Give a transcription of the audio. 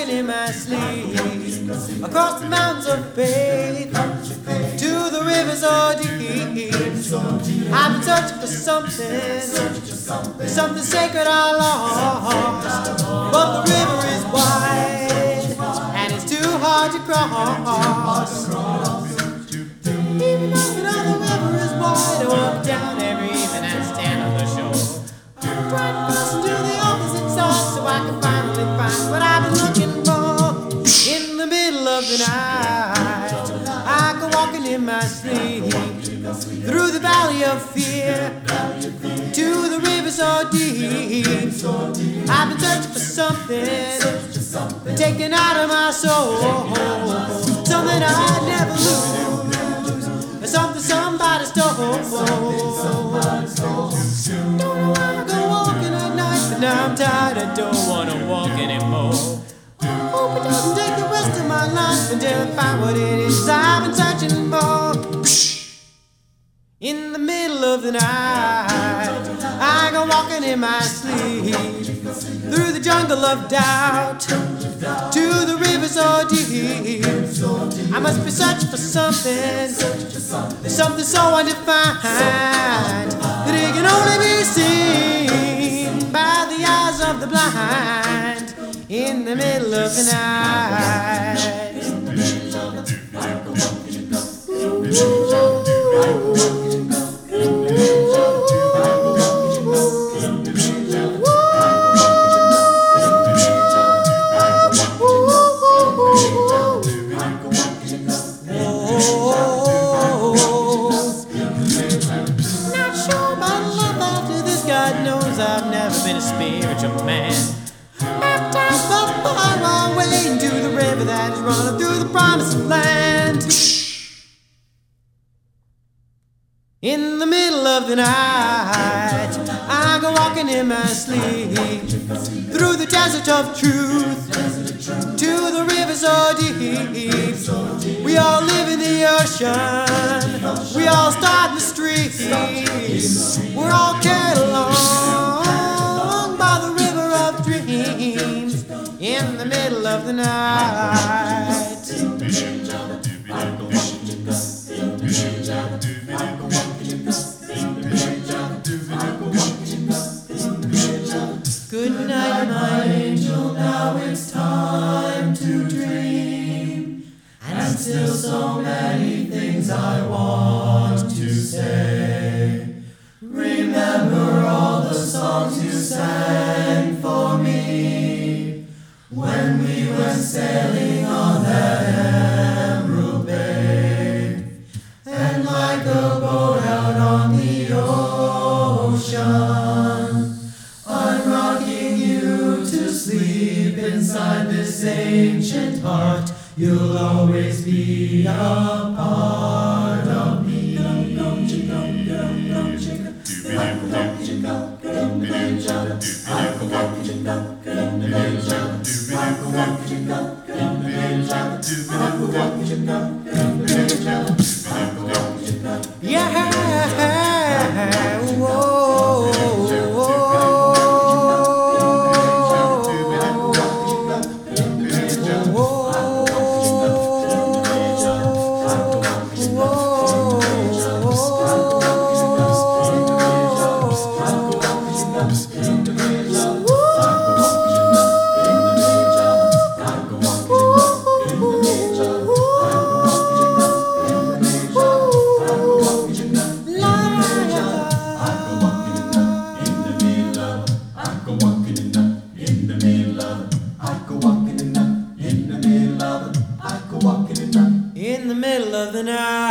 walking in my sleep across the mountains of faith to the rivers so deep. I've been searching for something sacred I lost, but the river is wide and it's too hard to cross. Even though the river is wide, I walk down every evening and stand on the shore, trying to cross to the opposite side so I can finally find what I've been looking for. In the middle of the night, I go walking in my sleep through the valley of fear to the river so deep. I've been searching for something taken out of my soul, something I'd never lose, something somebody stole. Don't know why I go walking at night, but now I'm tired, I don't wanna walk anymore. Hope it doesn't take the rest of my life until I find what it is I've been searching for. In the middle of the night, I go walking in my sleep through the jungle of doubt to the river so deep. I must be searching for something so undefined that it can only be seen by the eyes of the blind. In the middle of the night. God knows I've never been a spiritual man. Baptized so far away into the river that is running through the promised land. In the middle of the night, I go walking in my sleep through the desert of truth to the river so deep. We all live in the ocean, we all start in the street. We're all carried along by the river of dreams. In the middle of the night. Good night, my angel, now it's time to dream. And still so many things I want to say. Remember all the songs you sang for me when we went sailing on that emerald bay. And like a boat out on the ocean, I'm rocking you to sleep inside this ancient heart. You'll always be a part of me. Yeah, whoa, in the middle of the night.